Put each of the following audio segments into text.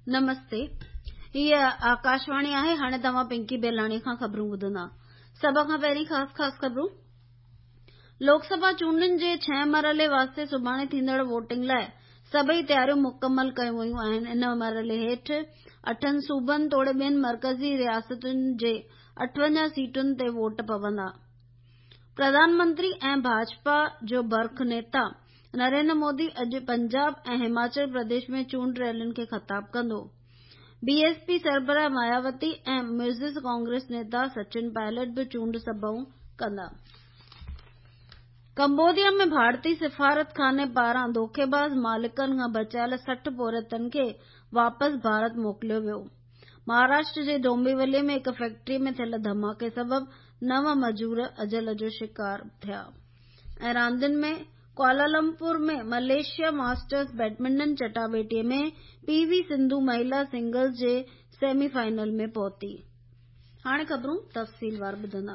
नमस्ते। हीअ आकाशवाणी आहे। हाणे तव्हां पिंकी बेलाणी खां ख़बरूं ॿुधंदा। सभ खां पहिरीं ख़ास ख़बरूं। लोकसभा चूंडुनि जे 6 मरहले वास्ते सुभाणे थींदड़ वोटिंग लाइ सभई तयारियूं मुकमल कयूं वयूं आहिनि। इन मरहले हेठि 8 सूबनि तोड़े 2 मरकज़ी रियासतुनि जे 58 सीटुनि ते वोट पवंदा। प्रधानमंत्री ऐं भाजपा जो बर्ख नेता नरेंद्र मोदी अॼु पंजाब ऐं हिमाचल प्रदेश में चूंड रैलियुनि खे ख़िताब कंदो। बीएसपी सरबराह मायावती ऐं मार्क्सिस्ट कांग्रेस नेता सचिन पायलट बि चूंड सभाऊं कंदा। कंबोडिया में भारतीय सिफारत खाने पारां धोखेबाज़ मालिकनि खां बचायल 60 पोरियतनि खे वापसि भारत मोकिलियो वियो। महाराष्ट्र जे डोंबिवलीअ में हिक फैक्ट्री में थियल धमाके सबबि 9 मजूर अजल जो शिकार थिया। ऐं रांदियुनि में कुआलालंपुर में मलेशिया मास्टर्स बैडमिंटन चटाभेटीअ में पीवी सिंधु महिला सिंगल्स जे सेमीफाइनल में पहुती। हाणे ख़बरूं तफ़सीलवार ॿुधंदा।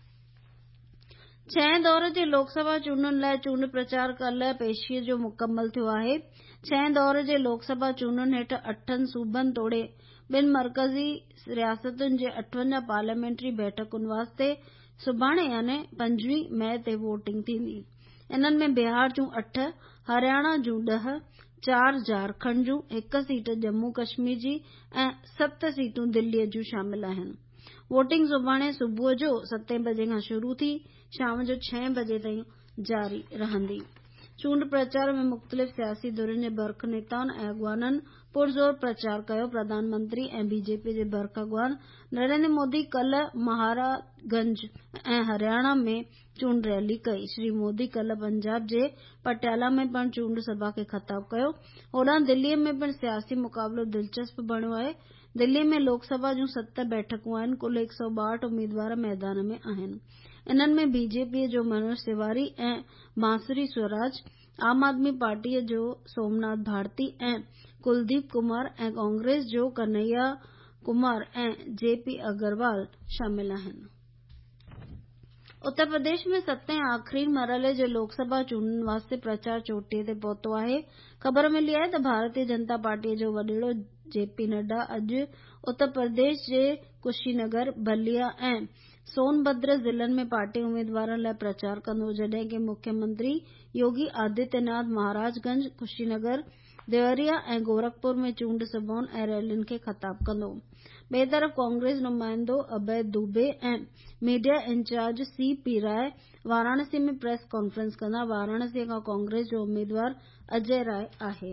6 दौर जे लोकसभा चूंडुनि लाइ चूंड प्रचार कल्ह पेशीअ जो मुकमल थियो आहे। 6 दौर जे लोकसभा चूंडुनि हेठि 8 सूबनि तोड़े 2 मरकज़ी रियासतुनि जे 58 पार्लियामेंट्री बैठकुनि वास्ते सुभाणे यानी 5 मई ते वोटिंग थींदी। इन्हनि में बिहार जूं 8, हरियाणा जूं 10, 4 झारखंड जूं, 1 सीट जम्मू कश्मीर जी ऐं 7 सीटूं दिल्लीअ जूं शामिल आहिनि। वोटिंग सुभाणे सुबुह जो 7 बजे खां शुरू थी शाम जो 6 बजे ताईं जारी रहंदी। चूंड प्रचार में मुख़्तलिफ़ सियासी धुरियुनि जे बर्ख नेताउनि ऐं अॻवाननि पुरज़ोर प्रचार कयो। प्रधानमंत्री ऐं बीजेपी जे बर्ख अॻवान नरेंद्र मोदी कल्ह महाराजगंज ऐं हरियाणा में चूंड रैली कई। श्री मोदी कल्ह पंजाब जे पटियाला में पिणु चूंड सभा खे ख़िताब कयो। होॾां दिल्लीअ में पिणु सियासी मुक़ाबिलो दिलचस्प बणियो आहे। दिल्ली में लोकसभा जूं 7 बैठकूं आहिनि। कुल 162 उम्मीदवार मैदान में आहिनि। इन्हनि में बीजेपीअ जो मनोज तिवारी ऐं बांसुरी स्वराज, आम आदमी पार्टीअ जो सोमनाथ भारती ऐं कुलदीप कुमार ऐं कांग्रेस जो कन्हैया कुमार ऐं जेपी अग्रवाल शामिल आहिनि। उत्तर प्रदेश में 7 ऐं आख़िरी मरहले जे लोकसभा चूंडुनि वास्ते प्रचार चोटीअ ते पहुतो आहे। ख़बर मिली आहे त भारतीय जनता पार्टीअ जो वॾेरो जेपी नड्डा अॼु उत्तर प्रदेश जे कुशीनगर, बलिया ऐं सोनभद्र ज़िलनि में पार्टी उम्मीदवारनि लाइ प्रचार कंदो, जॾहिं कि मुख्यमंत्री योगी आदित्यनाथ महाराजगंज, कुशीनगर, देवरिया ऐं गोरखपुर में चूंड सभाउनि ऐं रैलियुनि खे ख़िताब कंदो। ॿिए तरफ़ कांग्रेस नुमाइंदो अभय दुबे ऐं media incharge C P Rai Varanasi में प्रेस कॉन्फ्रेंस कंदा। वाराणसीअ खां कांग्रेस जो उम्मीदवार अजय राय आहे।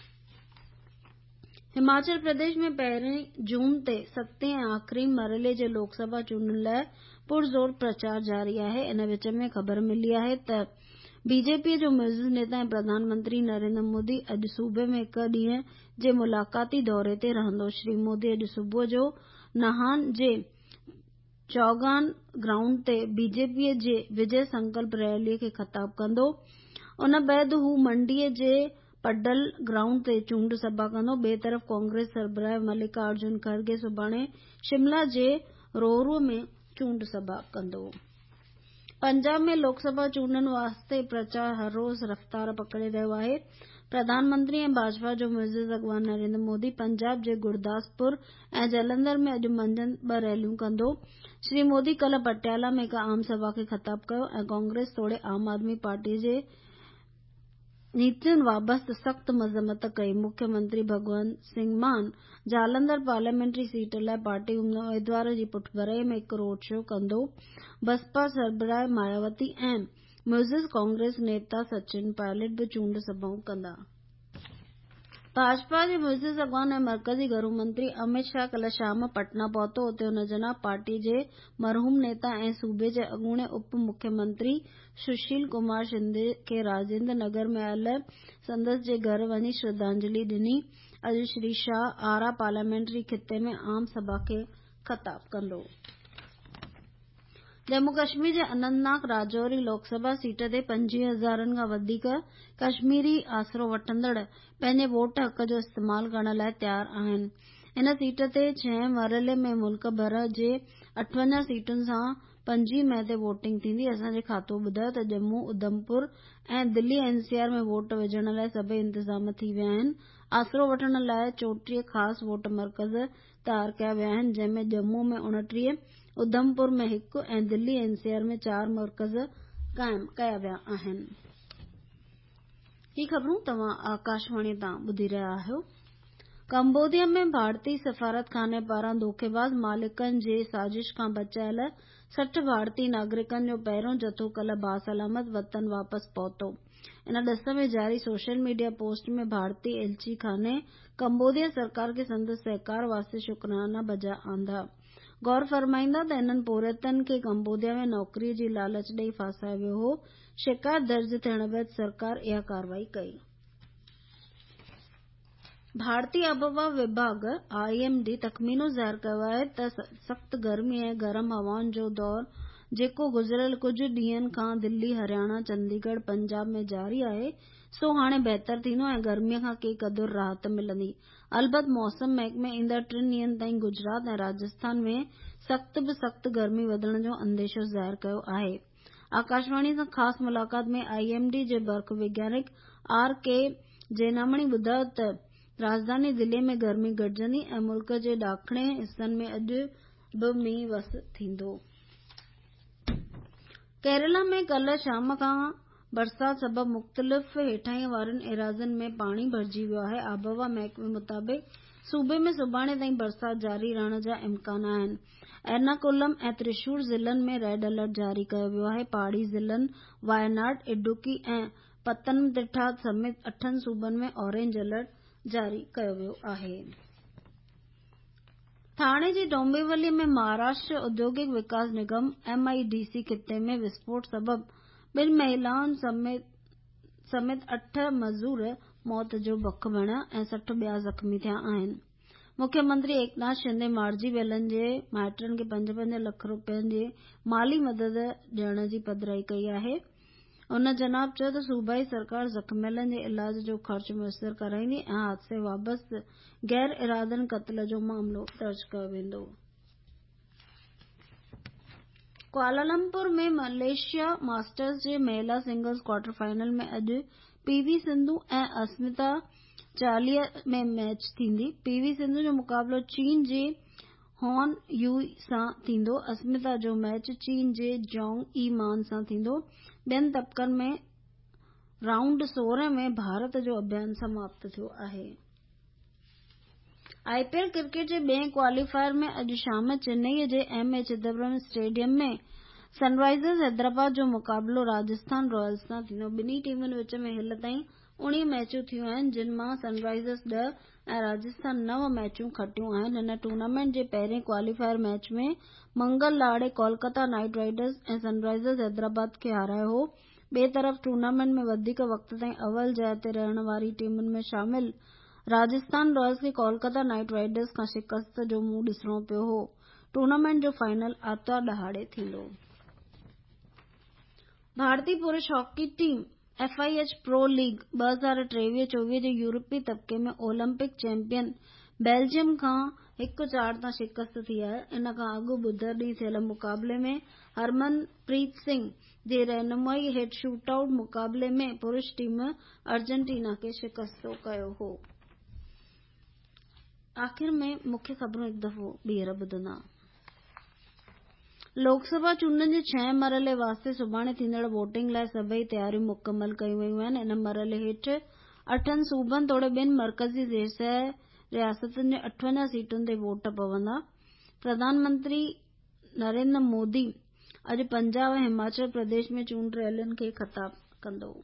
हिमाचल प्रदेश में 1 जून ते 7 ऐं आख़िरी मरहले जे लोकसभा चूंडुनि लाइ पुरज़ोर प्रचार जारी आहे। इन विच में ख़बर मिली आहे त बीजेपी जो मार्क्सिस्ट नेता ऐं प्रधानमंत्री नरेंद्र मोदी अॼु सूबे में 1 ॾींहं जे मुलाक़ाती दौरे ते रहंदो। श्री मोदी अॼु सुबुह जो नाहन जे चौगान ग्राउंड ते बीजेपीअ जे विजय संकल्प रैलीअ खे ख़िताब कंदो। उन बैदि हू मंडीअ जे पड्डल ग्राउंड ते चूंड सभा कंदो। ॿिए तरफ़ कांग्रेस सरबराह मल्लिकार्जुन खड़गे सुभाणे शिमला जे रोहरूअ में चूंड सभा कंदो। पंजाब में लोकसभा चूंडुनि वास्ते प्रचार हर रोज़ रफ़्तार पकड़े रहियो आहे। प्रधानमंत्री ऐं भाजपा जो मार्क्सिस्ट अॻवान नरेंद्र मोदी पंजाब जे गुरदासपुर ऐं जलंधर में अॼु मंझंदि 2 रैलियूं कंदो। श्री मोदी कल्ह पटियाला में हिक आम सभा खे ख़िताब कयो ऐं कांग्रेस तोड़े आम आदमी पार्टीअ जे नीतियुनि बाबति सख़्त मज़म्मत कई। मुख्यमंत्री भगवंत सिंह मान जालंधर पार्लियामेंट्री सीट लाइ पार्टी उम्मीदवार जी पुठभराईअ में हिक रोड शो कंदो। बसपा सरबराह मायावती ऐं मार्क्सिस्ट कांग्रेस नेता सचिन पायलट बि चूंड सभाऊं कंदा। भाजपा जे मार्क्सिस्ट अॻवान ऐं मर्कज़ी गृह मंत्री अमित शाह कल्ह शाम पटना पहुतो। उते हुन जनाब पार्टी जे मरहूम नेता ऐं सूबे जे अॻूणे उप मुख्यमंत्री सुशील कुमार शिंदे खे राजेंद्र नगर में आयल संदसि जे घर वञी श्रद्धांजलि ॾिनी। अॼु श्री शाह आरा पार्लियामेंट्री खिते में आम सभा खे ख़िताब कंदो। जम्मू कश्मीर जे अनंतनाग राजौरी लोकसभा सीट ते 25,000 खां वधीक कश्मीरी आसरो वठंदड़ पंहिंजे वोट हक़ जो इस्तेमाल करण लाइ तयार आहिनि। इन सीट ते 6 मरहले में मुल्क भर जे 58 सीटुनि सां 5 मई ते वोटिंग थींदी। असांजे खातो ॿुधायो त जम्मू, उधमपुर ऐं दिल्ली NCR में वोट विझण लाइ सभई इंतज़ाम थी विया आहिनि। आसिरो वठण लाइ 34 ख़ासि वोट मर्कज़ तयारु कया विया आहिनि, जंहिंमें जम्मू में 29, उधमपुर में 1 ऐं दिल्ली NCR में 4 मर्कज़ क़ाइमु कया विया आहिनि। ही ख़बरूं तव्हां आकाशवाणी तां ॿुधी रहिया आहियो। कंबोडिया में भारतीय सफ़ारतखाने पारां धोखेबाज़ मालिकनि जे साज़िश खां बचायल 60 भारतीय नागरिकनि जो पहिरियों जथो कल्ह बासलामत वतन वापसि पहुतो। इन ॾिस में जारी सोशल मीडिया पोस्ट में भारतीय एलची खाने कंबोडिया सरकार खे संदसि सहकार वास्ते शुक्राना बजा आंदा। गौर फरमाईंदा त इन्हनि पोरियतनि खे कंबोडिया में नौकरीअ जी लालच ॾेई फासायो वियो हो। शिकायत दर्ज थियण बैदि सरकार इहा कार्रवाई कई। भारतीय आबहवा विभाग IMD तखमीनो ज़ाहिर कयो आहे त सख़्त गर्मी ऐं गरम हवाउनि जो दौर जेको गुज़िरियल कुझु ॾींहनि खां दिल्ली, हरियाणा, चंडीगढ़, पंजाब में जारी आहे, सो हाणे बहितर थींदो ऐं गर्मीअ खां के क़दुरु राहत मिलंदी। अलबत् मौसम महकमे ईंदड़ 3 ॾींहनि ताईं गुजरात ऐं राजस्थान में सख़्त बि सख़्त गर्मी वधण जो अंदेशो ज़ाहिर कयो आहे। आकाशवाणी सां ख़ासि मुलाक़ात में IMD जे बर्क़ वैज्ञानिक RK जेनामणी ॿुधायो त राजधानी दिल्ली में गर्मी घटिजंदी ऐं मुल्क जे ॾाखणे हिस्सनि में अॼु बि मींहुं वस थींदो। केरला में कल्ह शाम खां बरसात सबबि मुख़्तलिफ़ हेठाईअ वारनि एराज़नि में पाणी भरिजी वियो आहे। आबहवा महकमे मुताबिक़ सूबे में सुभाणे ताईं बरसात जारी रहण जा इम्कान आहिनि। एर्नाकुलम ऐं त्रिशूर ज़िलनि में रेड अलर्ट जारी कयो वियो आहे। पहाड़ी ज़िलनि वायनाड, इडुक्की ऐं पतनमतिट्टा समेत 8 सूबनि में ऑरेंज अलर्ट जारी कयो वियो आहे। थाणे जी डोंबिवली में महाराष्ट्र औद्योगिक विकास निगम MIDC खिते में विस्फोट सबबि 2 महिलाउनि समेत 8 मज़दूर मौत जो भख बणिया ऐं 60 ॿिया ज़ख़्मी थिया आहिनि। मुख्यमंत्री एकनाथ शिंदे मारिजी वियलनि जे माइटनि खे 5-5 लख रुपयनि जे माली मदद ॾियण जी पधिराई कई आहे। उन जनाब चयो त सूबाई सरकार ज़ख़्मियलनि जे इलाज जो ख़र्च मुयसर कराईंदी ऐं हादसे वाबति गैर इरादनि क़त्ल जो मामलो दर्ज कयो वेंदो। कुआलालंपुर में मलेशिया मास्टर्स जे महिला सिंगल्स क्वार्टर फाइनल में अॼु PV सिंधु ऐं अस्मिता 40 में मैच थींदी। PV सिंधु जो मुक़ाबलो चीन जे हॉन यूई सां थींदो। अस्मिता जो मैच चीन जे जोंग ई मान सां थींदो। ॿियनि तबक़नि में राउंड 16 में भारत जो अभियान समाप्त थियो आहे। IPL क्रिकेट जे ॿिएं क्वालीफायर में अॼु शाम चेन्नई जे MA चिदंबरम स्टेडियम में सनराइज़र्स हैदराबाद जो मुक़ाबलो राजस्थान रॉयल्स सां थींदो। ॿिन्ही टीमुनि विच में हिल ताईं 19 मैचूं थियूं आहिनि, जिन मां सनराइज़र्स 10 ऐं राजस्थान 9 मैचूं खटियूं आहिनि। हिन टूर्नामेंट जे पहिरें क्वालीफायर मैच में मंगल लाड़े कोलकाता नाइट राइडर्स ऐं सनराइज़र्स हैदराबाद खे हारायो हो। ॿिए तरफ़ टूर्नामेंट में वधीक वक़्त ताईं अव्वल जाइ ते रहण वारी टीमुनि में शामिल राजस्थान रॉयल्स खे कोलकाता नाइट राइडर्स खां शिकस्त जो मुंहुं ॾिसणो पियो हो। टूर्नामेंट जो फाइनल आर्तवार ॾहाड़े थींदो। भारतीय पुरुष hockey team FIH pro league 2023-24 जे यूरोपी तबके में ओलंपिक चैंपियन बेल्जियम खां 1-4 तां शिकस्त थी आहे। इन खां अॻु बुधर ॾींहुं थियल मुक़ाबले में हरमनप्रीत सिंह जे रहनुमाई हेठि शूटआउट मुक़ाबले में पुरुष टीम अर्जेंटीना खे शिकस्त कयो हो। आख़िर में मुख्य ख़बरूं हिकु दफ़ो ॿीहर ॿुधंदा। लोकसभा चूंडनि जे 6 मरहले वास्ते सुभाणे थींदड़ वोटिंग लाइ सभई तयारियूं मुकमल कयूं वयूं आहिनि। इन मरहले हेठि 8 सूबनि तोड़े 2 मर्कज़ी ज़ेरसह रियासतुनि जे 58 सीटुनि ते वोट पवंदा। प्रधानमंत्री नरेंद्र मोदी अॼु पंजाब ऐं हिमाचल प्रदेश में चूंड रैलियुनि खे ख़िताब कंदो।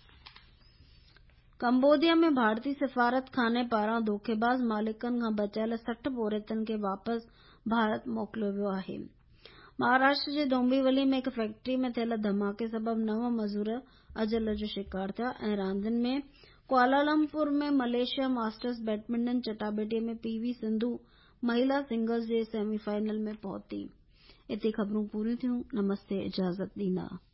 कंबोडिया में भारतीय सफ़ारतखाने पारां धोखेबाज़ मालिकनि खां बचायल 60 पोरियतनि खे वापसि भारत मोकिलियो वियो आहे। महाराष्ट्र जे डोंबिवली में हिकु फैक्ट्री में थियल धमाके सबबि 9 मज़दूर अजल जो शिकार थिया ऐं रांदियुनि में कुआलालंपुर में मलेशिया मास्टर्स बैडमिंटन चटाभेटीअ में PV सिंधु महिला सिंगल्स जे सेमीफाइनल में पहुती। इते ख़बरूं पूरियूं थियूं। नमस्ते, इजाज़त ॾींदा।